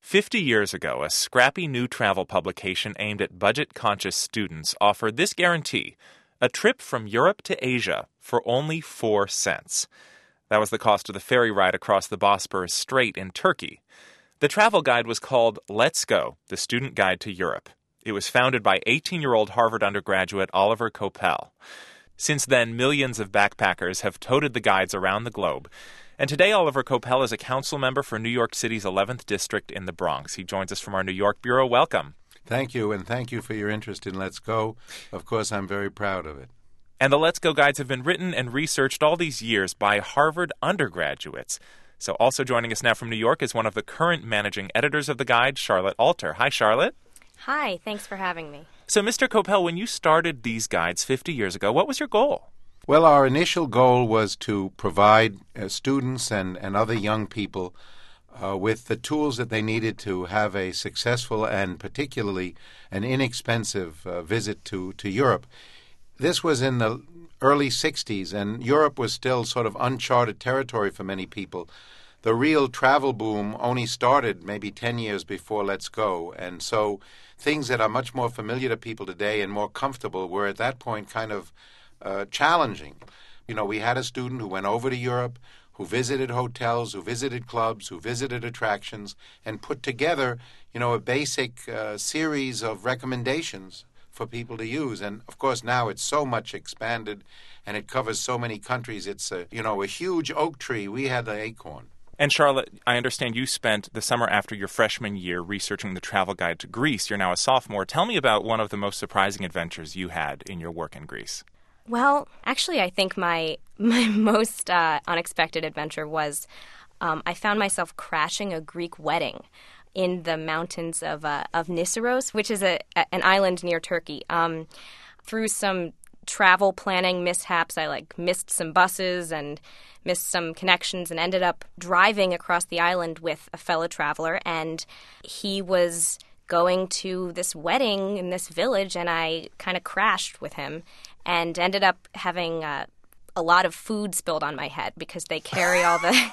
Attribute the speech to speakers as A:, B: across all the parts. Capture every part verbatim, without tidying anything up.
A: Fifty years ago, a scrappy new travel publication aimed at budget-conscious students offered this guarantee: a trip from Europe to Asia for only four cents. That was the cost of the ferry ride across the Bosporus Strait in Turkey. The travel guide was called Let's Go, the Student Guide to Europe. It was founded by eighteen-year-old Harvard undergraduate Oliver Coipel. Since then, millions of backpackers have toted the guides around the globe. And today, Oliver Coipel is a council member for New York City's eleventh District in the Bronx. He joins us from our New York bureau. Welcome.
B: Thank you, and thank you for your interest in Let's Go. Of course, I'm very proud of it.
A: And the Let's Go guides have been written and researched all these years by Harvard undergraduates. So also joining us now from New York is one of the current managing editors of the guide, Charlotte Alter. Hi, Charlotte.
C: Hi, thanks for having me.
A: So, Mister Coipel, when you started these guides fifty years ago, what was your goal?
B: Well, our initial goal was to provide uh, students and, and other young people uh, with the tools that they needed to have a successful and particularly an inexpensive uh, visit to, to Europe. This was in the early sixties, and Europe was still sort of uncharted territory for many people. The real travel boom only started maybe ten years before Let's Go, and so things that are much more familiar to people today and more comfortable were at that point kind of uh, challenging. You know, we had a student who went over to Europe, who visited hotels, who visited clubs, who visited attractions, and put together, you know, a basic uh, series of recommendations for people to use. And, of course, now it's so much expanded, and it covers so many countries. It's, a, you know, a huge oak tree. We had the acorn.
A: And Charlotte, I understand you spent the summer after your freshman year researching the travel guide to Greece. You're now a sophomore. Tell me about one of the most surprising adventures you had in your work in Greece.
C: Well, actually, I think my my most uh, unexpected adventure was um, I found myself crashing a Greek wedding in the mountains of uh, of Nisseros, which is a, a an island near Turkey. Um, through some travel planning mishaps, I like missed some buses and missed some connections and ended up driving across the island with a fellow traveler, and he was going to this wedding in this village, and I kind of crashed with him and ended up having uh, a lot of food spilled on my head because they carry all the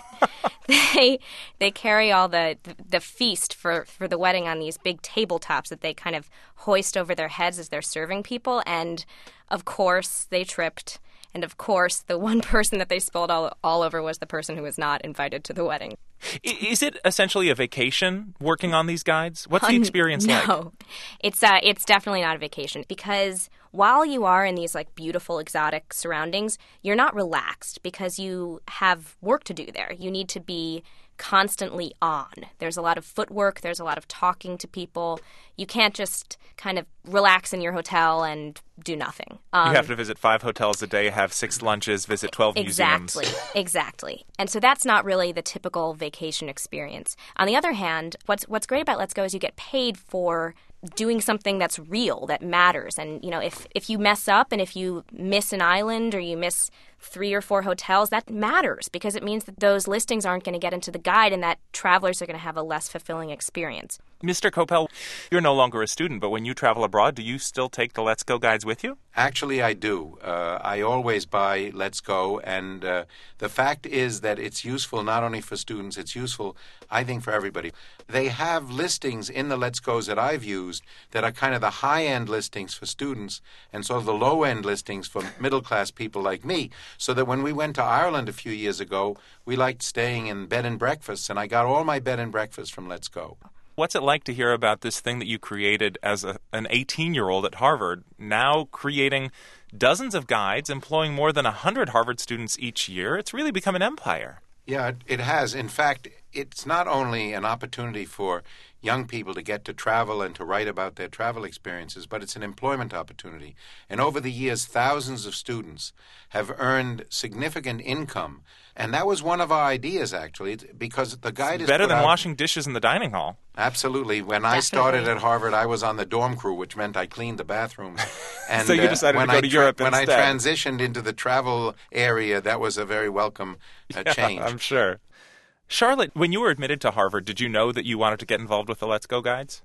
C: they they carry all the the feast for, for the wedding on these big tabletops that they kind of hoist over their heads as they're serving people, and of course they tripped. And, of course, the one person that they spilled all, all over was the person who was not invited to the wedding.
A: Is it essentially a vacation working on these guides? What's the experience
C: no.
A: like?
C: No, it's, uh, it's definitely not a vacation because while you are in these, like, beautiful, exotic surroundings, you're not relaxed because you have work to do there. You need to be constantly on. There's a lot of footwork. There's a lot of talking to people. You can't just kind of relax in your hotel and do nothing. Um,
A: you have to visit five hotels a day, have six lunches, visit twelve
C: exactly,
A: museums.
C: Exactly, exactly. And so that's not really the typical vacation experience. On the other hand, what's what's great about Let's Go is you get paid for doing something that's real, that matters. And, you know, if, if you mess up and if you miss an island or you miss three or four hotels, that matters because it means that those listings aren't going to get into the guide and that travelers are going to have a less fulfilling experience.
A: Mister Coipel, you're no longer a student, but when you travel abroad, do you still take the Let's Go guides with you?
B: Actually, I do. Uh, I always buy Let's Go, and uh, the fact is that it's useful not only for students, it's useful, I think, for everybody. They have listings in the Let's Go's that I've used that are kind of the high-end listings for students and sort of the low-end listings for middle-class people like me, so that when we went to Ireland a few years ago, we liked staying in bed and breakfasts, and I got all my bed and breakfasts from Let's Go.
A: What's it like to hear about this thing that you created as a, an eighteen-year-old at Harvard, now creating dozens of guides, employing more than one hundred Harvard students each year? It's really become an empire.
B: Yeah, it, it has. In fact, it's not only an opportunity for young people to get to travel and to write about their travel experiences, but it's an employment opportunity. And over the years, thousands of students have earned significant income. And that was one of our ideas, actually, because the guide is
A: better than
B: out...
A: washing dishes in the dining hall.
B: Absolutely. When
C: Definitely.
B: I started at Harvard, I was on the dorm crew, which meant I cleaned the bathrooms. And,
A: so you decided
B: uh,
A: to go
B: I
A: to
B: tra-
A: Europe
B: when
A: instead.
B: When I transitioned into the travel area, that was a very welcome uh,
A: yeah,
B: change.
A: I'm sure. Charlotte, when you were admitted to Harvard, did you know that you wanted to get involved with the Let's Go guides?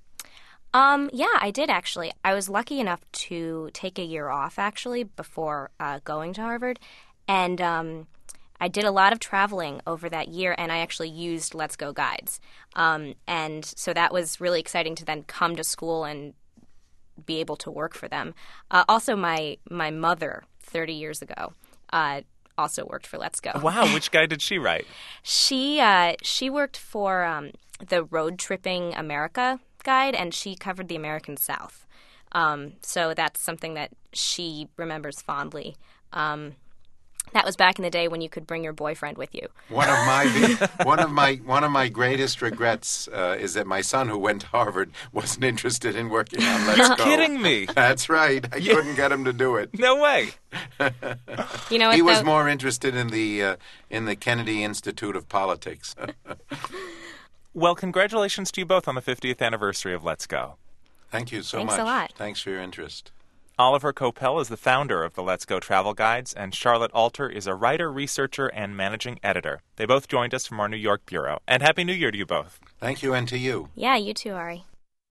C: Um, yeah, I did actually. I was lucky enough to take a year off actually before uh, going to Harvard, and um, I did a lot of traveling over that year, and I actually used Let's Go guides. Um, and so that was really exciting to then come to school and be able to work for them. Uh, also, my my mother, thirty years ago, uh, also worked for Let's Go.
A: Wow, which guide did she write?
C: She uh, she worked for um, the Road Tripping America guide, and she covered the American South. Um, so that's something that she remembers fondly. Um, that was back in the day when you could bring your boyfriend with you.
B: One of my one of my one of my greatest regrets uh, is that my son, who went to Harvard, wasn't interested in working on Let's
A: You're
B: Go.
A: kidding me.
B: That's right. I
A: Yeah.
B: couldn't get him to do it.
A: No way.
C: You know, what,
B: He was
C: though?
B: more interested in the uh, in the Kennedy Institute of Politics.
A: Well, congratulations to you both on the fiftieth anniversary of Let's Go.
B: Thank you so
C: Thanks
B: much.
C: a lot.
B: Thanks for your interest.
A: Oliver Coppell is the founder of the Let's Go Travel Guides, and Charlotte Alter is a writer, researcher, and managing editor. They both joined us from our New York bureau. And Happy New Year to you both.
B: Thank you, and to you.
C: Yeah, you too, Ari.